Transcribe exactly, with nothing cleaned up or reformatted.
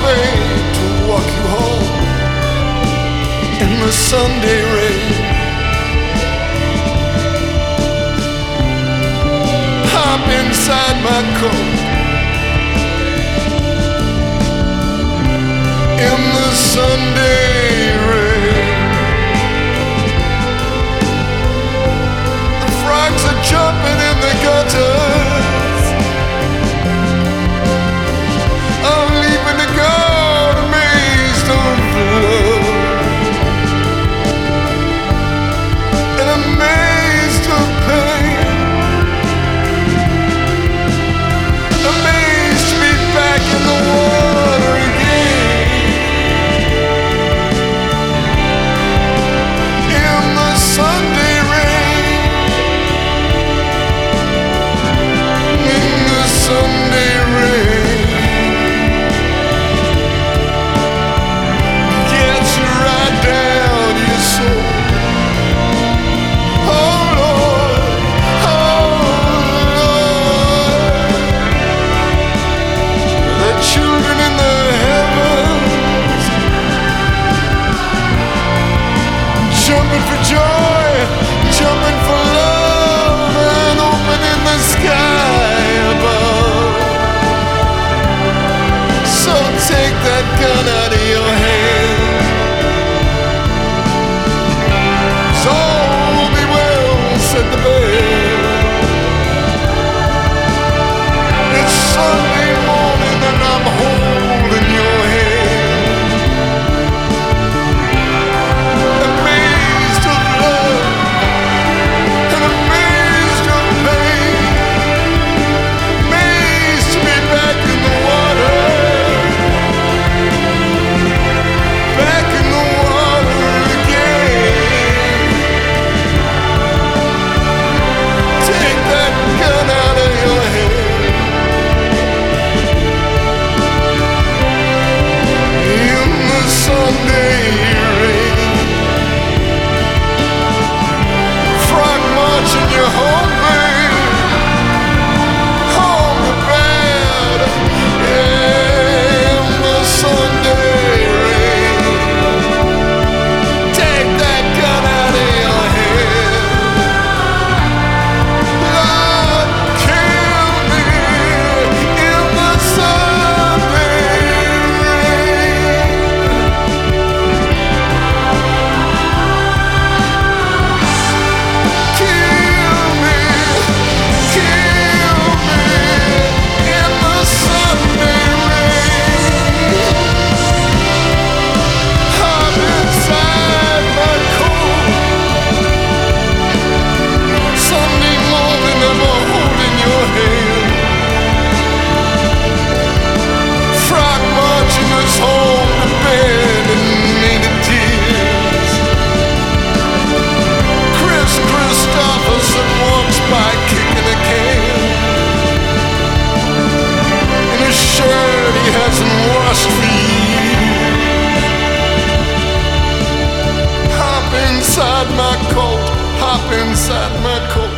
babe, to walk you home in the Sunday rain. Hop inside my coat in the Sunday rain. The frogs are jumping in the gutters. I'm leaving to go to Maidstone Flood, and I'm amazed of pain, amazed to be back in the water again, in the Sunday rain, in the Sunday rain. Gets you right down to your soul. Oh Lord, oh Lord, the children in the heavens jumping for joy, jumping for love, and opening the sky above. So take that gun out of your hand. So all be well, said the bell. It's Sunday morning and I'm holding your hand, amazed of love and amazed of pain, amazed to be back in the water, back in the water again. Take that gun out of your head. In the Sunday rain, frog marching you home, babe, home to bed. In the Sunday rain, take that gun out of your head. Lord, kill me in the Sunday rain. Kill me, kill me in the Sunday rain. Hop inside my coat. Sunday morning, I'm holding your hand. Frog marching us home to bed and needed tears. Chris Christopherson walks by kicking a can in a shirt he hasn't washed for years. Hop inside my coat, hop inside my coat